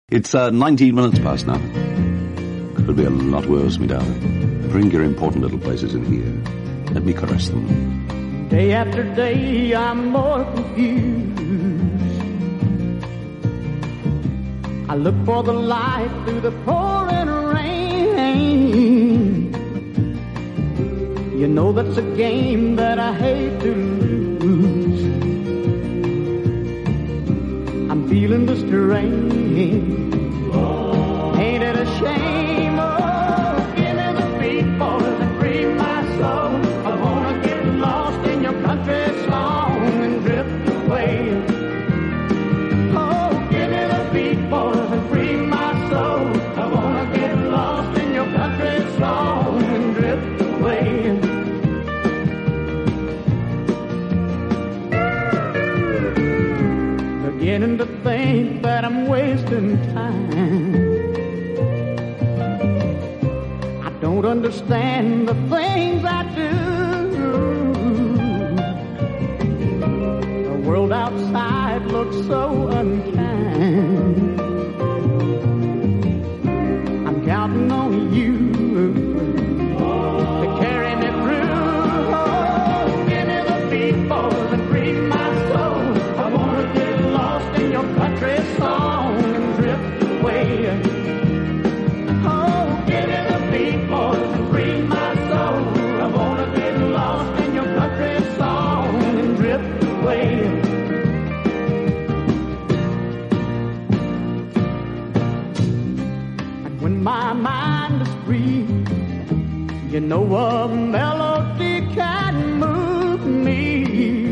It's 19 minutes past now. Could be a lot worse, me darling. Bring your important little places in here. Let me caress them. Day after day, I'm more confused. I look for the light through the pouring rain. You know that's a game that I hate to lose. I'm feeling the strain. Ain't it a shame? Oh, give me the beat, boys, and free my soul. I wanna get lost in your country song and drift away. Oh, give me the beat, boys, and free my soul. I wanna get lost in your country song and drift away. Beginning to think that I'm wasting time. I don't understand the things I do. The world outside looks so unkind. I'm counting on you to carry me through. Oh, give me the beat, boys, and free my soul. I wanna get lost in your country song and drift away. Oh, give me the beat, boys, and free my soul. I wanna get lost in your country song and drift away. And when my mind is free, you know a melody can move me.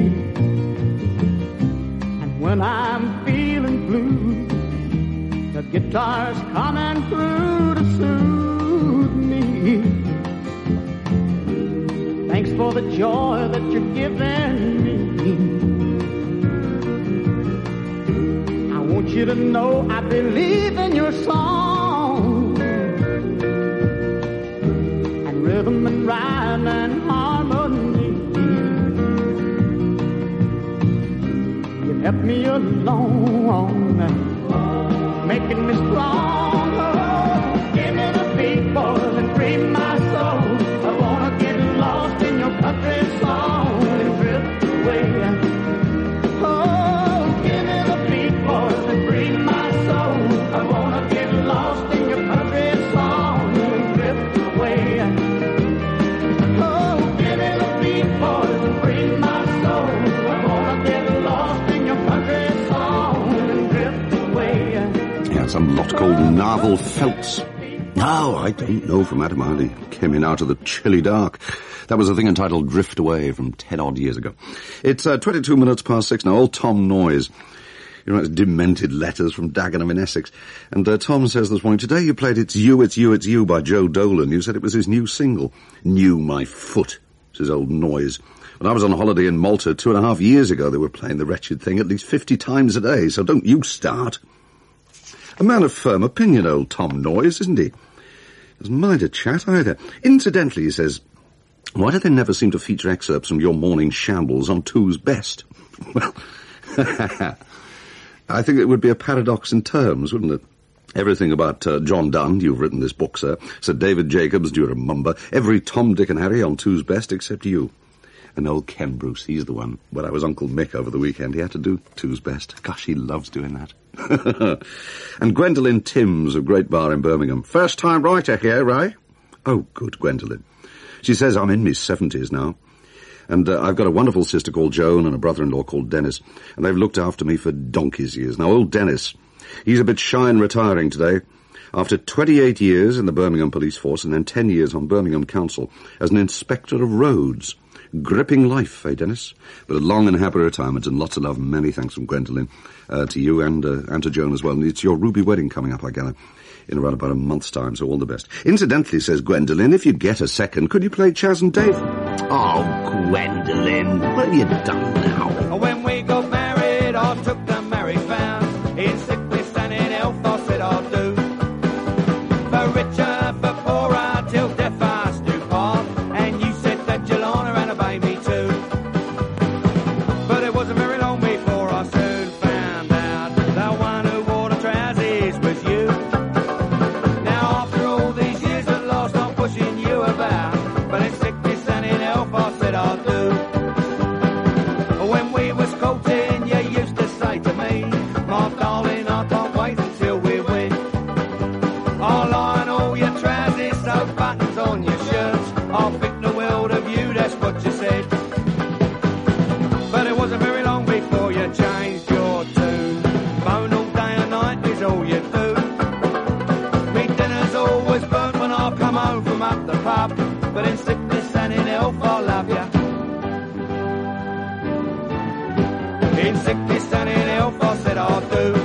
And when I'm feeling blue, the guitar's coming through to soothe me. Thanks for the joy that you're giving me. I want you to know I believe in your song. And rhythm and rhyme and harmony. You help me along, making me strong. Oh, give me the beat, boys, and free my soul. I wanna get lost in your country song and drift away. Oh, give me the beat, boys, and free my soul. I wanna get lost in your country song and drift away. Oh, give me the beat, boys, and free my soul. I wanna get lost in your country song and drift away. Yeah, some lot called Narvel Felts. No, I don't know from Adam Hardy. Came in out of the chilly dark. That was a thing entitled Drift Away from 10 odd years ago. It's 22 minutes past 6 now. Old Tom Noyes. He writes demented letters from Dagenham in Essex. And Tom says this morning, today you played It's You, It's You, It's You by Joe Dolan. You said it was his new single. Knew my foot, says old Noyes. When I was on holiday in Malta 2.5 years ago, they were playing the wretched thing at least 50 times a day, so don't you start. A man of firm opinion, old Tom Noyes, isn't he? Doesn't mind a chat either. Incidentally, he says, why do they never seem to feature excerpts from your morning shambles on Two's Best? Well, I think it would be a paradox in terms, wouldn't it? Everything about John Donne, you've written this book, sir. Sir David Jacobs, you're a mumber. Every Tom, Dick and Harry on Two's Best except you. And old Ken Bruce, he's the one. When I was Uncle Mick over the weekend, he had to do Two's Best. Gosh, he loves doing that. And Gwendolyn Timms of Great Bar in Birmingham. First time writer here, Ray? Oh, good, Gwendolyn. She says I'm in my 70s now. And I've got a wonderful sister called Joan and a brother-in-law called Dennis. And they've looked after me for donkey's years. Now, old Dennis, he's a bit shy and retiring today. After 28 years in the Birmingham Police Force and then 10 years on Birmingham Council as an inspector of roads. Gripping life, eh, Dennis? But a long and happy retirement and lots of love and many thanks from Gwendolyn to you and to Joan as well. And it's your ruby wedding coming up, I gather, in around about a month's time, so all the best. Incidentally, says Gwendolyn, if you get a second, could you play Chaz and Dave? Oh, Gwendolyn, what have you done now? When we got married, I took the marriage vow. In sickness and in health, I said I'll do. For richer, for poorer, till death us do part. And you said that you'll honour and obey me too. But it wasn't very long before I soon found out the one who wore the trousers was you. is all you do. Me dinner's always burnt when I come home from up the pub, but in sickness and in health I love ya. In sickness and in health I said I do.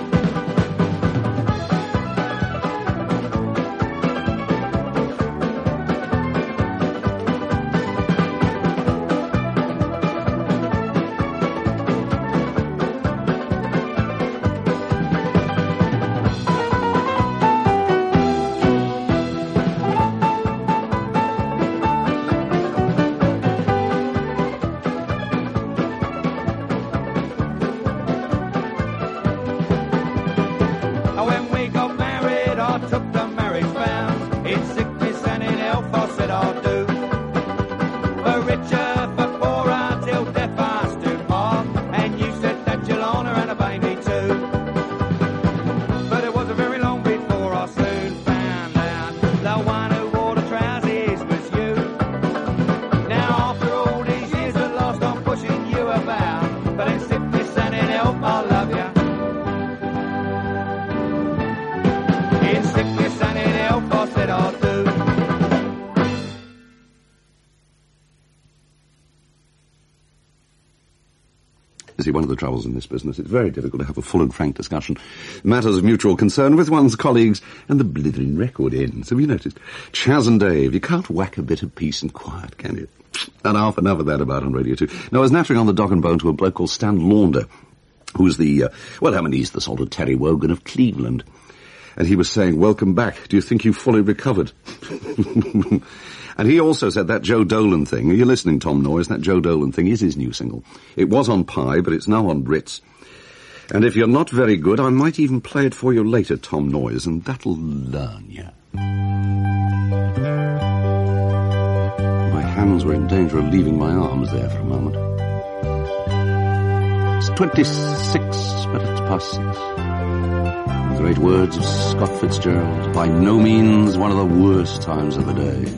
You see, one of the troubles in this business, it's very difficult to have a full and frank discussion. Matters of mutual concern with one's colleagues and the blithering record ends. Have you noticed? Chaz and Dave, you can't whack a bit of peace and quiet, can you? And half enough of that about on Radio 2. Now, I was nattering on the dog and bone to a bloke called Stan Launder, who's he's the sort of Terry Wogan of Cleveland. And he was saying, welcome back. Do you think you've fully recovered? And he also said that Joe Dolan thing. Are you listening, Tom Noyes? That Joe Dolan thing is his new single. It was on Pi, but it's now on Ritz. And if you're not very good, I might even play it for you later, Tom Noyes, and that'll learn you. My hands were in danger of leaving my arms there for a moment. It's 26 minutes past 6. The great words of Scott Fitzgerald, by no means one of the worst times of the day.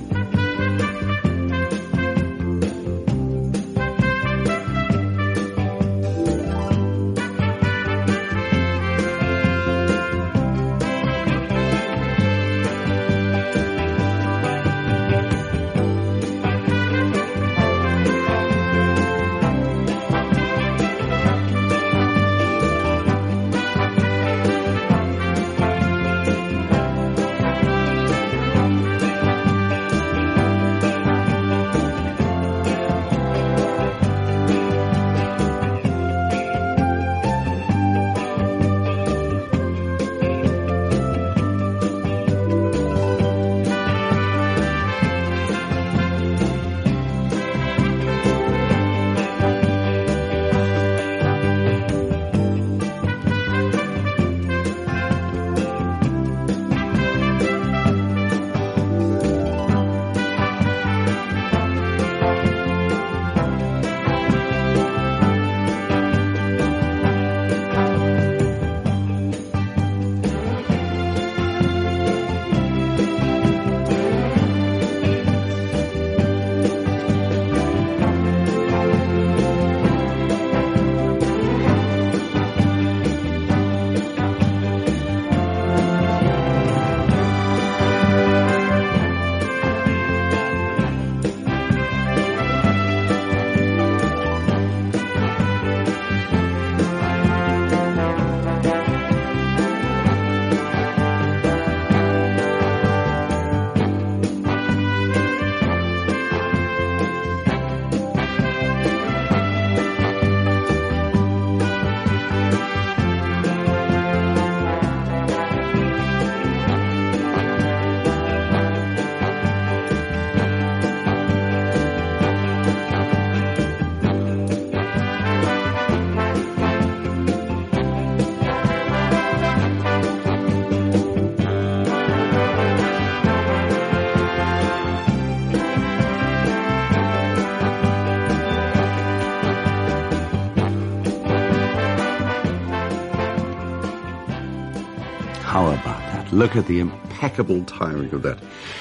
How about that? Look at the impeccable timing of that.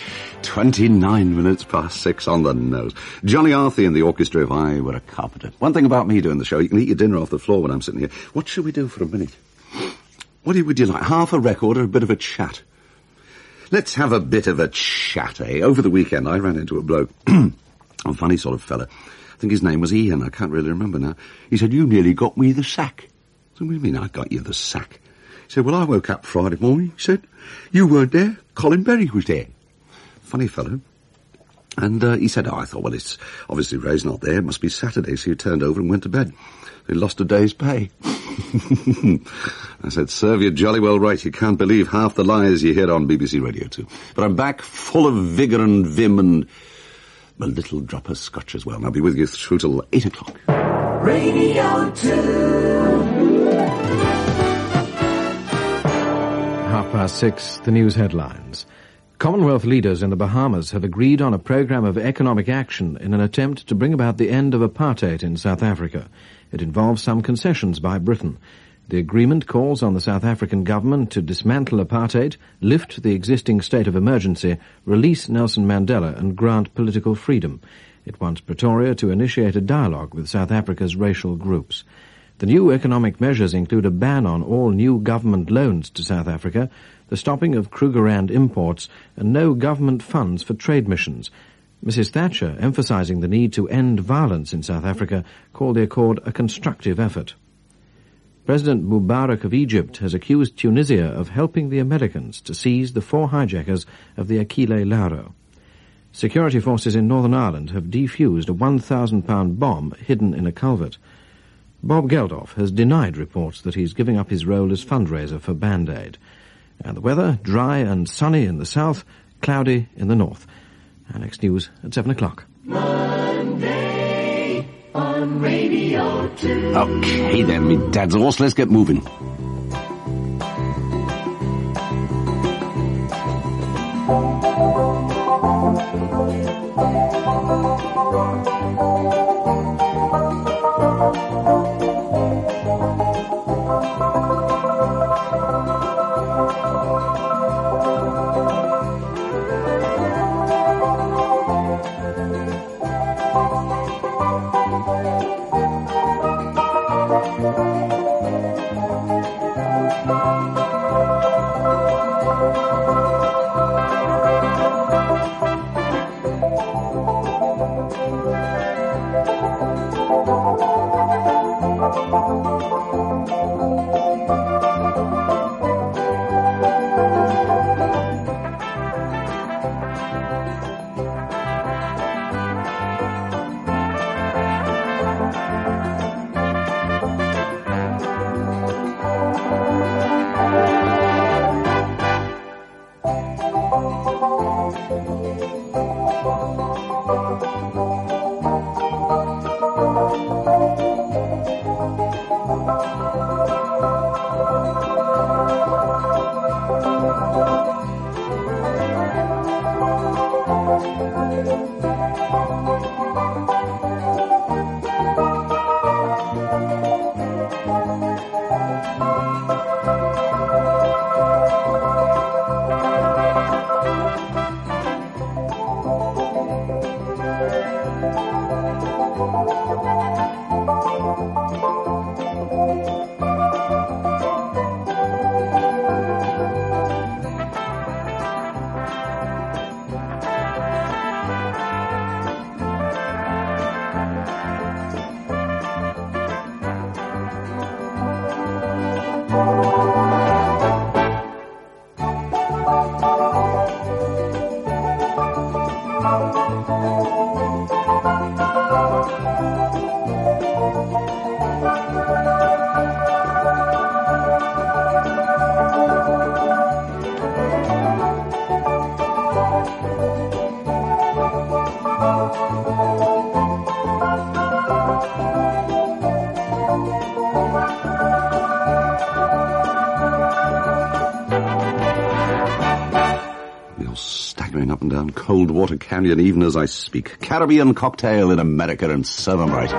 29 minutes past 6 on the nose. Johnny Arthey and the orchestra, if I were a carpenter. One thing about me doing the show, you can eat your dinner off the floor when I'm sitting here. What should we do for a minute? What would you like? Half a record or a bit of a chat? Let's have a bit of a chat, eh? Over the weekend, I ran into a bloke. A funny sort of fella. I think his name was Ian. I can't really remember now. He said, "You nearly got me the sack." I said, "What do you mean I got you the sack?" He said, "Well, I woke up Friday morning," he said. "You weren't there. Colin Berry was there." Funny fellow. And he said, "Oh, I thought, well, it's obviously Ray's not there. It must be Saturday." So he turned over and went to bed. He lost a day's pay. I said, "Serve you jolly well right. You can't believe half the lies you hear on BBC Radio 2. But I'm back full of vigour and vim and a little drop of scotch as well. And I'll be with you through till 8 o'clock. Radio 2. 6:30, the news headlines. Commonwealth leaders in the Bahamas have agreed on a programme of economic action in an attempt to bring about the end of apartheid in South Africa. It involves some concessions by Britain. The agreement calls on the South African government to dismantle apartheid, lift the existing state of emergency, release Nelson Mandela and grant political freedom. It wants Pretoria to initiate a dialogue with South Africa's racial groups. The new economic measures include a ban on all new government loans to South Africa, the stopping of Krugerrand imports, and no government funds for trade missions. Mrs. Thatcher, emphasising the need to end violence in South Africa, called the accord a constructive effort. President Mubarak of Egypt has accused Tunisia of helping the Americans to seize the 4 hijackers of the Aquile Lauro. Security forces in Northern Ireland have defused a £1,000 bomb hidden in a culvert. Bob Geldof has denied reports that he's giving up his role as fundraiser for Band-Aid. And the weather, dry and sunny in the south, cloudy in the north. Our next news at 7 o'clock. Monday on Radio 2. Okay then, me dad's horse, let's get moving. Up and down Coldwater Canyon even as I speak. Caribbean cocktail in America and serve 'em right.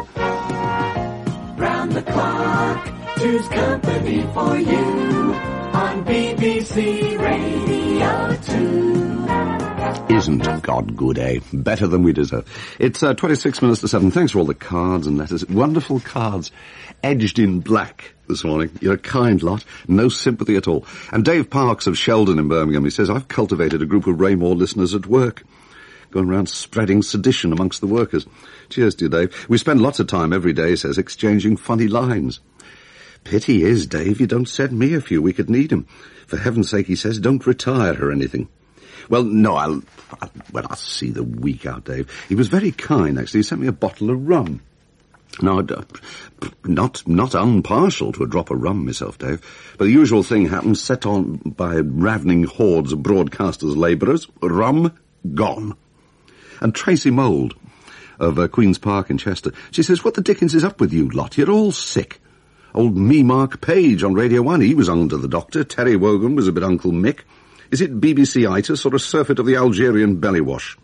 Round the clock, two's company for you on BBC Radio 2. Isn't God good, eh? Better than we deserve. It's 26 minutes to 7. Thanks for all the cards and letters. Wonderful cards, edged in black this morning. You're a kind lot. No sympathy at all. And Dave Parks of Sheldon in Birmingham, he says, I've cultivated a group of Raymore listeners at work, going around spreading sedition amongst the workers. Cheers to you, Dave. We spend lots of time every day, he says, exchanging funny lines. Pity is, Dave, you don't send me a few. We could need 'em. For heaven's sake, he says, don't retire or anything. Well, no, I'll see the week out, Dave. He was very kind, actually. He sent me a bottle of rum. Now, not unpartial to a drop of rum myself, Dave, but the usual thing happens, set on by ravening hordes of broadcasters' labourers. Rum gone. And Tracy Mould of Queen's Park in Chester, she says, what the dickens is up with you lot? You're all sick. Old me Mark Page on Radio 1, he was under the doctor. Terry Wogan was a bit Uncle Mick. Is it BBC-itis or a surfeit of the Algerian belly wash?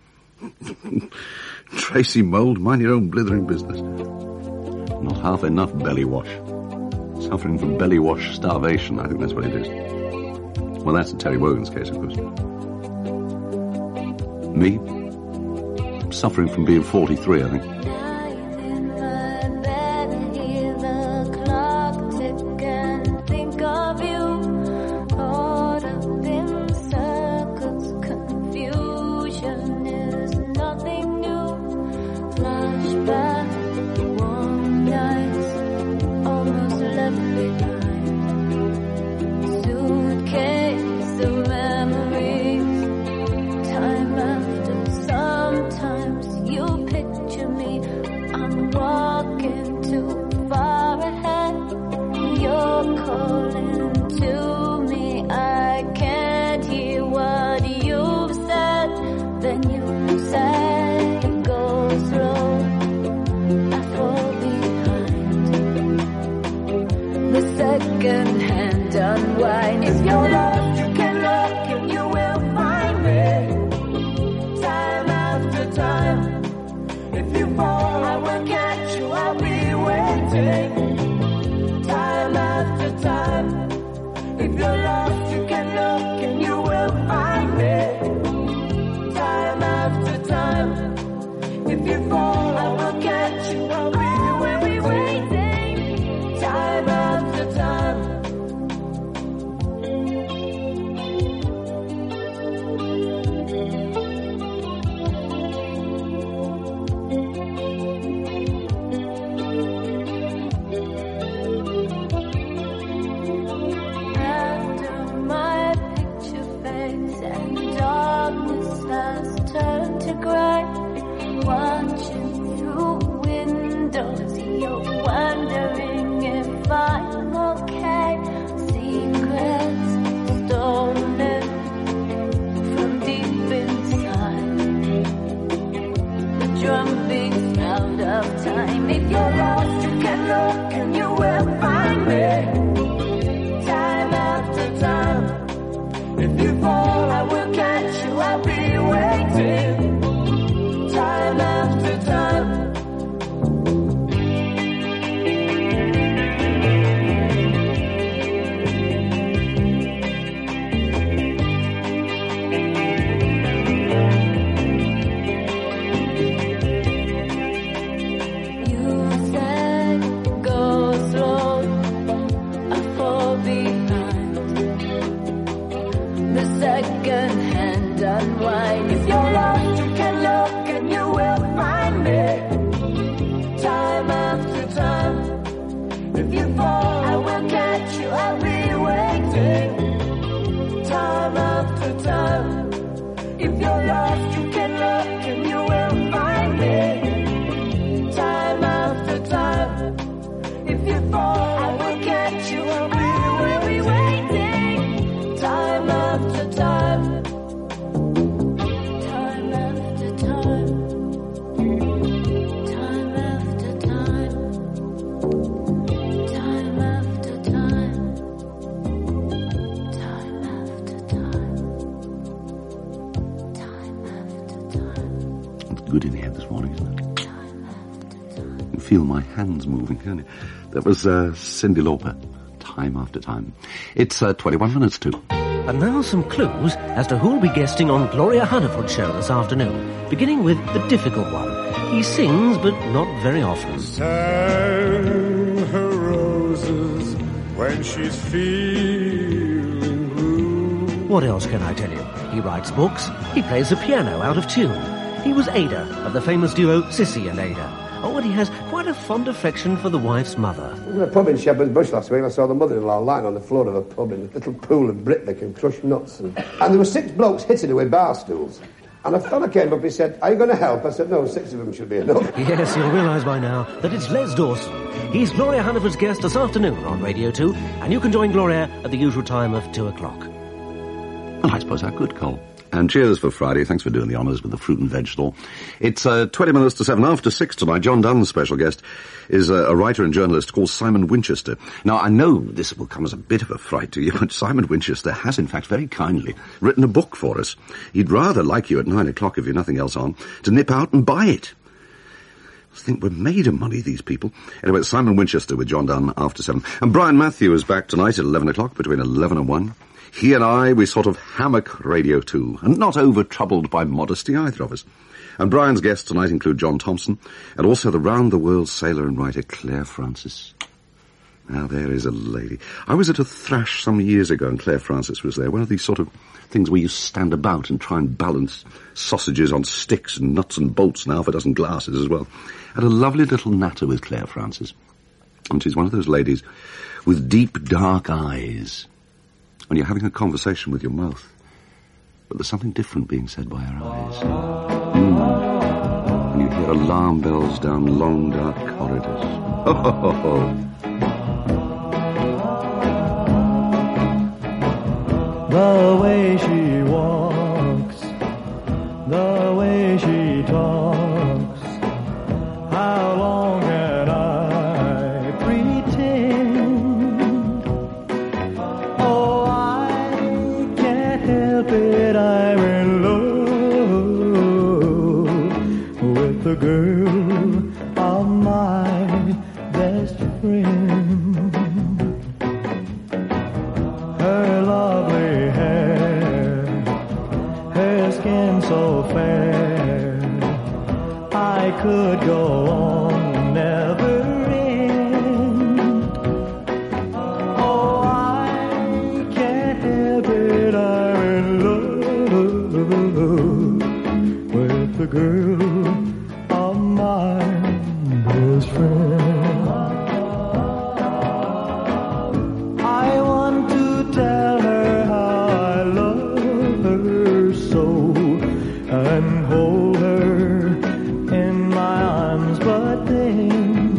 Tracy Mould, mind your own blithering business. Not half enough belly wash. Suffering from belly wash starvation, I think that's what it is. Well, that's in Terry Wogan's case, of course. Me? Suffering from being 43, I think. Good in here this morning, isn't it? You can feel my hands moving, can't you? That was Cyndi Lauper, Time After Time. It's 21 minutes to. And now some clues as to who'll be guesting on Gloria Hunniford's show this afternoon, beginning with the difficult one. He sings, but not very often. Sang her roses when she's feeling blue. What else can I tell you? He writes books. He plays the piano out of tune. He was Ada of the famous duo Sissy and Ada. Oh, and he has quite a fond affection for the wife's mother. I was in a pub in Shepherd's Bush last week and I saw the mother-in-law lying on the floor of a pub in a little pool of Britvic and crushed nuts. And there were 6 blokes hitting her with bar stools. And a fella came up, he said, "Are you going to help?" I said, "No, 6 of them should be enough." Yes, you'll realise by now that it's Les Dawson. He's Gloria Hunniford's guest this afternoon on Radio 2, and you can join Gloria at the usual time of 2 o'clock. Well, I suppose I could, Cole. And cheers for Friday. Thanks for doing the honours with the fruit and veg stall. It's 20 minutes to 7 after 6 tonight. John Dunn's special guest is a writer and journalist called Simon Winchester. Now, I know this will come as a bit of a fright to you, but Simon Winchester has, in fact, very kindly written a book for us. He'd rather like you at 9 o'clock, if you've nothing else on, to nip out and buy it. I think we're made of money, these people. Anyway, it's Simon Winchester with John Dunn after 7. And Brian Matthew is back tonight at 11 o'clock, between 11 and 1. He and I, we sort of hammock Radio 2, and not over-troubled by modesty, either of us. And Brian's guests tonight include John Thompson, and also the round-the-world sailor and writer Claire Francis. Now, there is a lady. I was at a thrash some years ago, and Claire Francis was there. One of these sort of things where you stand about and try and balance sausages on sticks and nuts and bolts and half a dozen glasses as well. Had a lovely little natter with Claire Francis. And she's one of those ladies with deep, dark eyes. When you're having a conversation with your mouth, but there's something different being said by her eyes. And you hear alarm bells down long, dark corridors. Ho, ho, ho, ho. The way she walks, the way she talks, how long can I pretend? Oh, I can't help it, I'm in love with the girl of my best friend. Her lovely hair, her skin so fair, I could go on, never end. Oh, I can't help it, I'm in love with the girl of my best friend. I want to tell her how I love her so, and hold her in my arms, but then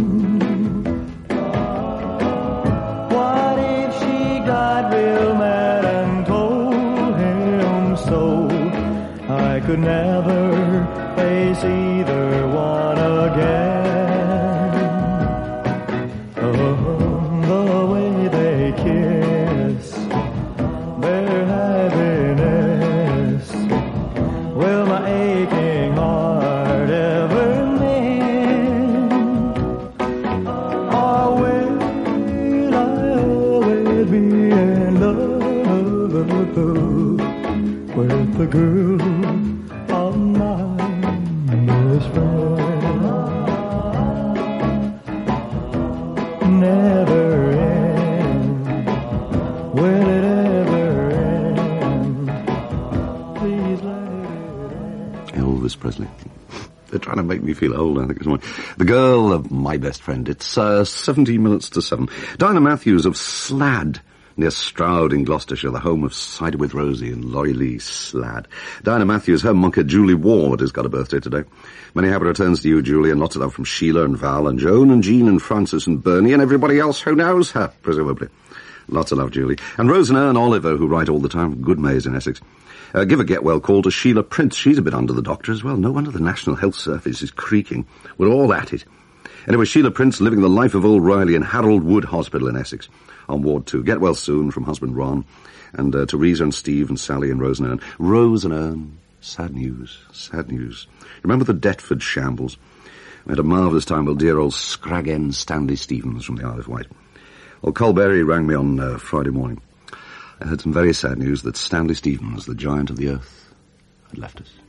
what if she got real mad and told him so? I could never face either one again. Oh, the way they kiss, their happiness, will my aching heart ever mend? Or will I always be in love with the girl of my best friend? Never end. Will it ever end? Please let it end. Elvis Presley. They're trying to make me feel old, I think, this morning. The girl of my best friend. It's 17 minutes to 7. Dinah Matthews of Slad, near Stroud in Gloucestershire, the home of Cider with Rosie and Laurie Lee Slad. Dinah Matthews, her monker Julie Ward has got a birthday today. Many happy returns to you, Julie, and lots of love from Sheila and Val and Joan and Jean and Francis and Bernie and everybody else who knows her, presumably. Lots of love, Julie. And Rose and Ern Oliver, who write all the time from Good Mays in Essex. Give a get-well call to Sheila Prince. She's a bit under the doctor as well. No wonder the National Health Service is creaking. We're all at it. Anyway, Sheila Prince living the life of old Riley in Harold Wood Hospital in Essex on Ward 2. Get well soon from husband Ron. And Teresa and Steve and Sally and Rose and Ern. Rose and Ern. Sad news. Sad news. Remember the Deptford shambles? We had a marvellous time with dear old Scrag-End Stanley Stevens from the Isle of Wight. Well, Colberry rang me on Friday morning. I heard some very sad news that Stanley Stevens, the giant of the earth, had left us.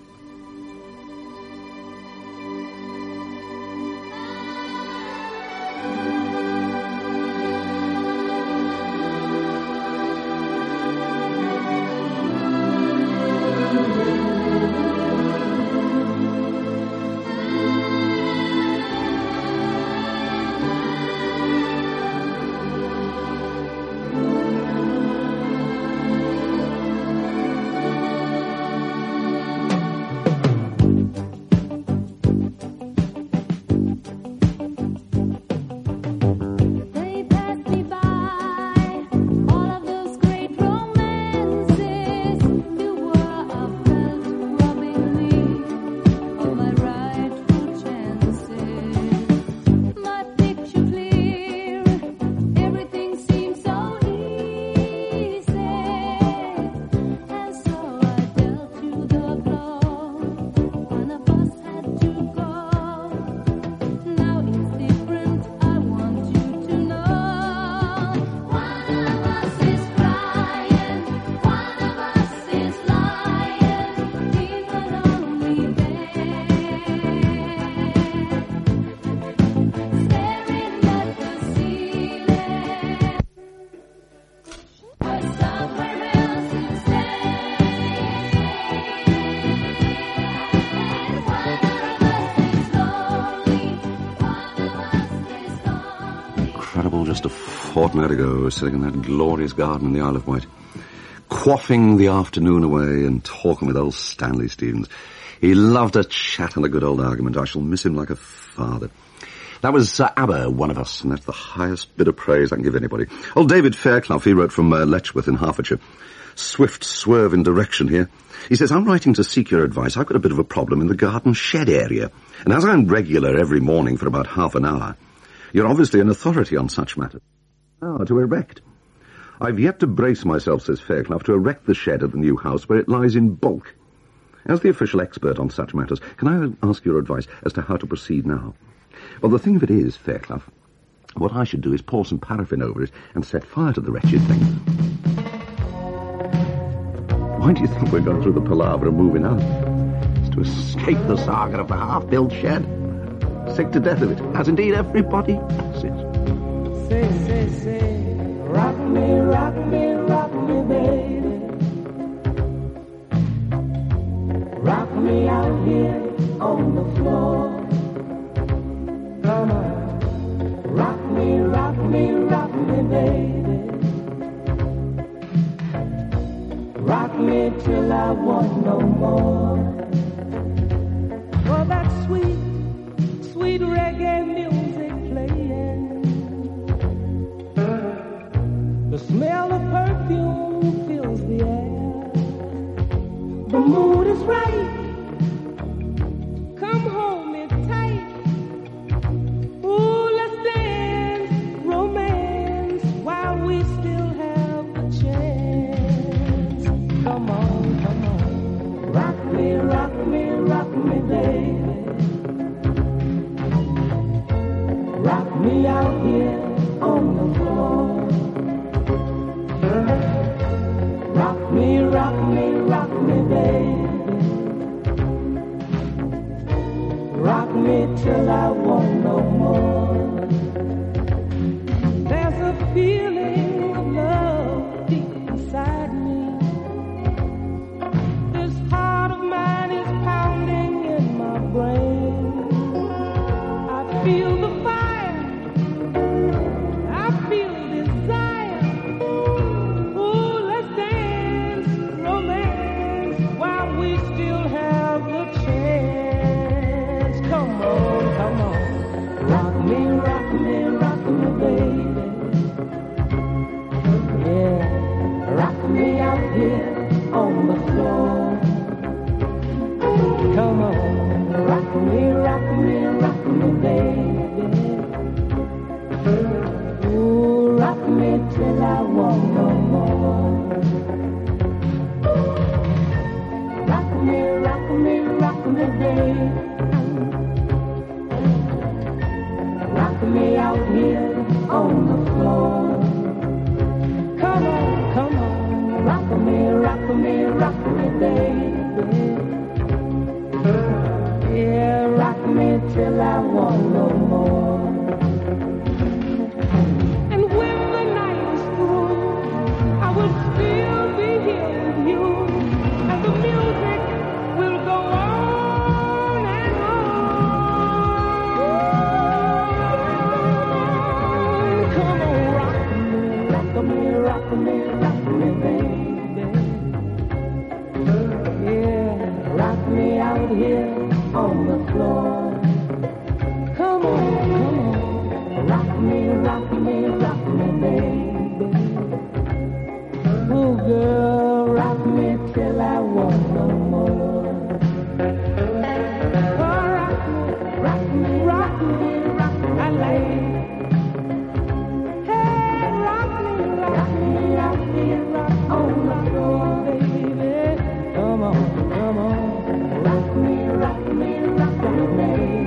Just a fortnight ago, I was sitting in that glorious garden in the Isle of Wight, quaffing the afternoon away and talking with old Stanley Stevens. He loved a chat and a good old argument. I shall miss him like a father. That was ABBA, One of Us, and that's the highest bit of praise I can give anybody. Old David Fairclough, he wrote from Letchworth in Hertfordshire. Swift swerve in direction here. He says, I'm writing to seek your advice. I've got a bit of a problem in the garden shed area, and as I'm regular every morning for about half an hour, you're obviously an authority on such matters. To erect. I've yet to brace myself, says Fairclough, to erect the shed at the new house where it lies in bulk. As the official expert on such matters, can I ask your advice as to how to proceed now? Well, the thing of it is, Fairclough, what I should do is pour some paraffin over it and set fire to the wretched thing. Why do you think we're going through the palaver of moving out? It's to escape the saga of the half-built shed. Sick to death of it, as indeed everybody else is. Say, rock me, baby. Rock me out here on the floor. Come on, rock me, baby. Rock me till I want no more. Oh, that sweet reggae music playing. The smell of perfume fills the air. The mood is right. Come hold me tight. Ooh, let's dance romance while we still have the chance. Come on. Rock me, baby. Rock me out here on the floor. Rock me, baby. Rock me till I want no more. There's a feeling of love deep inside me. This heart of mine is pounding in my brain. I feel the fire. I feel desire. Ooh, let's dance romance while we still have the chance. Come on. Rock me, baby. Yeah, rock me out here on the floor. Come on, rock me, baby. Ooh, rock me till I want no more. Rock me, baby. Rock me out here on the floor. Come on. baby. Yeah, rock me till I want no more. And when the night is through, I will still be here with you, and the music will go on and on. Come on, rock me, rock me, rock me, baby. Yeah, rock me out here on the floor. Come on, rock me, rock me, rock me, baby. Oh, girl, rock me till I want no more. Oh, rock me, rock me, rock me, I like it. Hey, rock me, rock me, rock me, rock on the floor, baby. Come on, rock me, rock me, rock me, baby.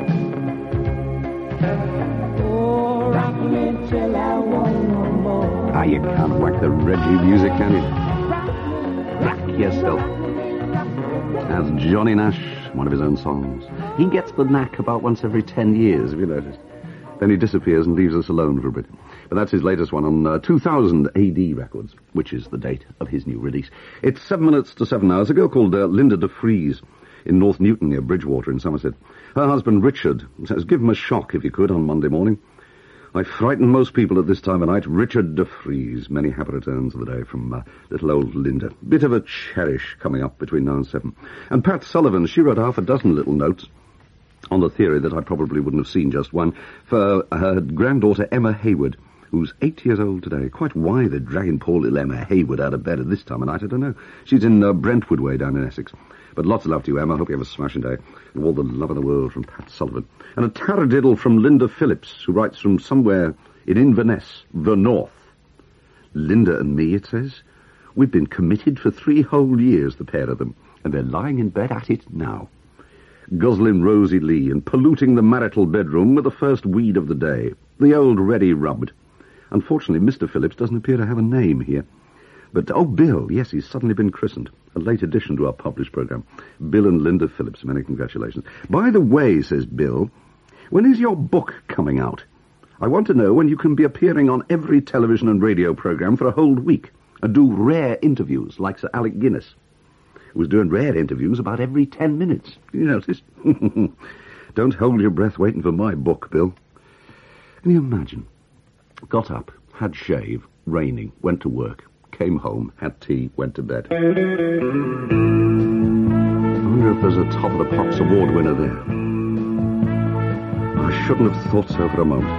Oh, rock me till I want no more. Ah, you can't whack the Reggie music, can you? Rack yourself. As Johnny Nash, one of his own songs. He gets the knack about once every 10 years, have you noticed? Then he disappears and leaves us alone for a bit. But that's his latest one on 2000 AD Records, which is the date of his new release. It's 7 minutes to 7 now. There's a girl called Linda de Vries in North Newton near Bridgewater in Somerset. Her husband, Richard, says, give him a shock if you could on Monday morning. I frighten most people at this time of night. Richard de Vries. Many happy returns of the day from little old Linda. Bit of a cherish coming up between now and 7. And Pat Sullivan, she wrote half a dozen little notes on the theory that I probably wouldn't have seen just one, for her granddaughter Emma Hayward, who's 8 years old today. Quite why they're dragging poor little Emma Hayward out of bed at this time of night, I don't know. She's in Brentwood way down in Essex. But lots of love to you, Emma. I hope you have a smashing day. And all the love in the world from Pat Sullivan. And a taradiddle from Linda Phillips, who writes from somewhere in Inverness, the north. Linda and me, it says. We've been committed for 3 whole years, the pair of them, and they're lying in bed at it now. Guzzling Rosie Lee and polluting the marital bedroom with the first weed of the day. The old ready rubbed. Unfortunately, Mr. Phillips doesn't appear to have a name here. But, oh, Bill, yes, he's suddenly been christened. A late addition to our published program. Bill and Linda Phillips, many congratulations. By the way, says Bill, when is your book coming out? I want to know when you can be appearing on every television and radio program for a whole week and do rare interviews like Sir Alec Guinness, who was doing rare interviews about every 10 minutes. You notice? Don't hold your breath waiting for my book, Bill. Can you imagine? Got up, had shave, raining, went to work, came home, had tea, went to bed. I wonder if there's a Top of the Pops award winner there. I shouldn't have thought so for a moment.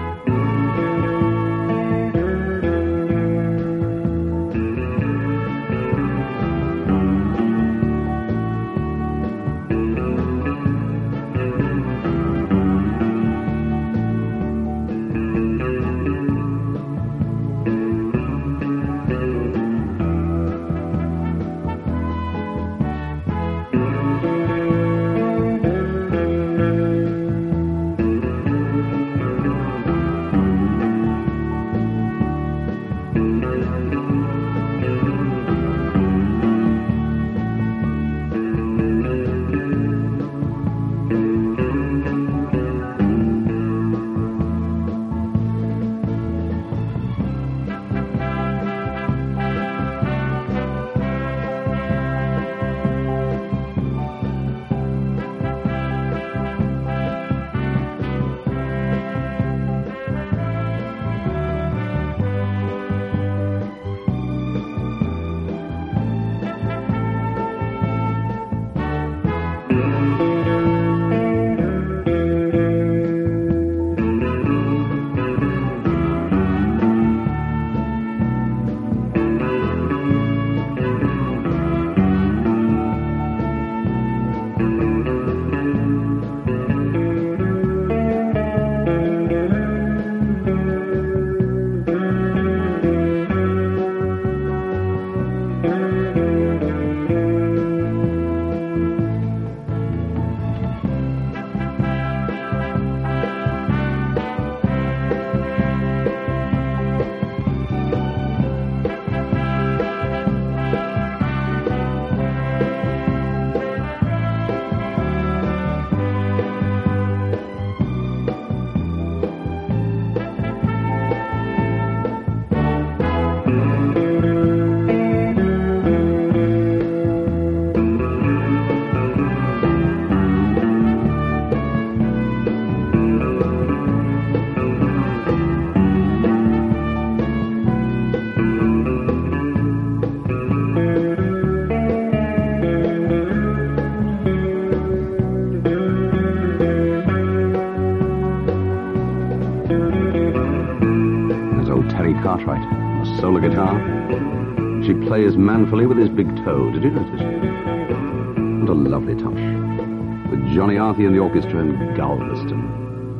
the guitar. She plays manfully with his big toe. Did you notice? What a lovely touch. With Johnny Arthey and the orchestra in Galveston.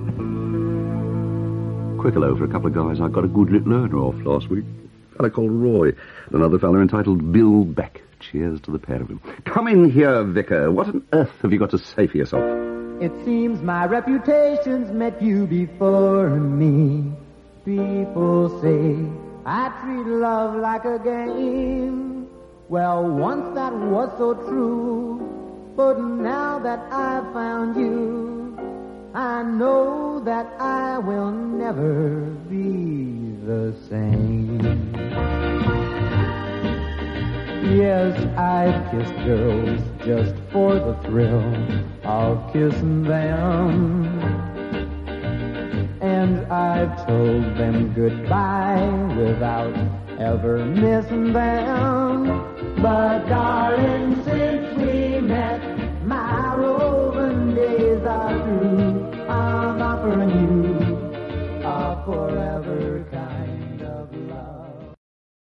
Quick hello for a couple of guys I got a good little earner off last week. A fella called Roy, and another fella entitled Bill Beck. Cheers to the pair of them. Come in here, Vicar. What on earth have you got to say for yourself? It seems my reputation's met you before me. People say I treat love like a game. Well, once that was so true, but now that I've found you, I know that I will never be the same. Yes, I've kissed girls just for the thrill of kissing them. And I've told them goodbye without ever missing them. But darling, since we met, my roving days are through. I'm offering you a forever